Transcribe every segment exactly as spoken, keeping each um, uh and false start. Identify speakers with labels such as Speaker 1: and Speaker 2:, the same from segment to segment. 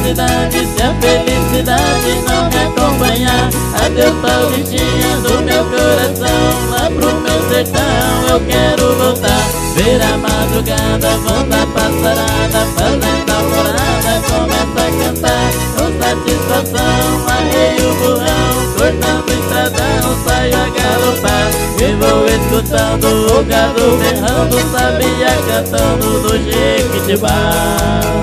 Speaker 1: cidade, se a felicidade não me acompanhar. Adeus Paulistinha do meu coração, lá pro meu sertão eu quero voltar. Ver a madrugada, banda passarada, fazendo alvorada, começa a cantar com satisfação. Arrei o burrão, cortando o estradão, saio a galopar e vou escutando o gado berrando, sabia cantando do Jequitibá.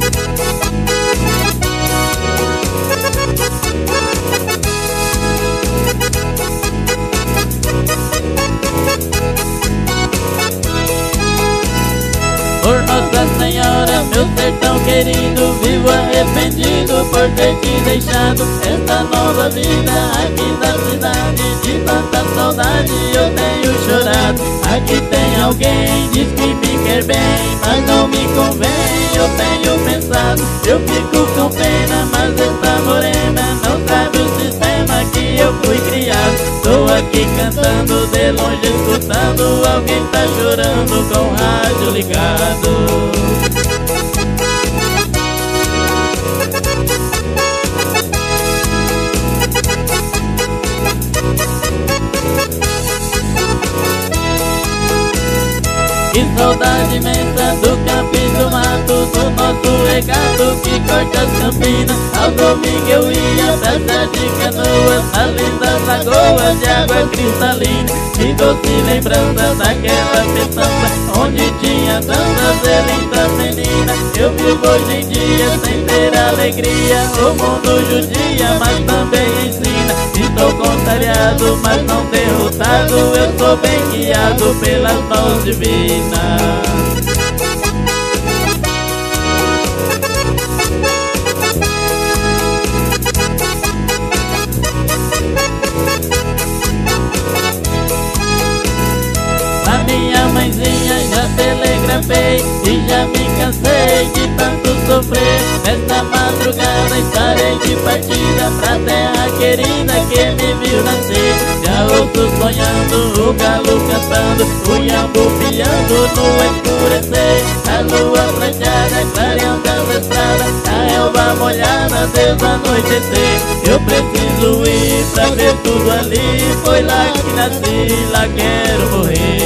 Speaker 1: Por Nossa Senhora, meu sertão querido, vivo arrependido por ter te deixado. Esta nova vida aqui da cidade, de tanta saudade eu tenho chorado. Aqui tem alguém, diz que me quer bem, mas não me convém, eu tenho pensado. Eu fico com pena, mas esta morena não sabe o sistema que eu fui criado. Tô aqui cantando, de longe escutando, alguém tá chorando com o rádio ligado. Que saudade imensa do campo e do mato, do nosso regato que corta as campinas. Ao domingo eu ia pescar de canoas nas lindas lagoas de água cristalina. Que doce lembrança daquela festança onde tinha tantas e lindas meninas. Eu vivo hoje em dia sem ter alegria, o mundo judia, mas também ensina. Estou contrariado, mas não derrotado, eu sou bem guiado pelas mãos divinas. A minha mãezinha já telegrafei e já me cansei de tanto sofrer. Nesta madrugada estarei de partida pra terra querida que me viu nascer. Já ouço sonhando, o galo cantando, o iambu pilhando no escurecer. A lua prateada clareando as estradas, a relva molhada desanoitecer. Eu preciso ir pra ver tudo ali, foi lá que nasci, lá quero morrer.